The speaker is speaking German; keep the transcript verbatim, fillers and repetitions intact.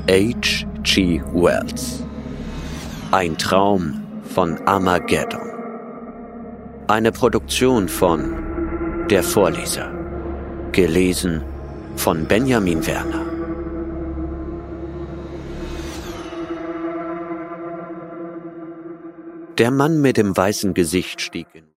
H G Wells. Ein Traum von Armageddon. Eine Produktion von Der Vorleser. Gelesen von Benjamin Werner. Der Mann mit dem weißen Gesicht stieg in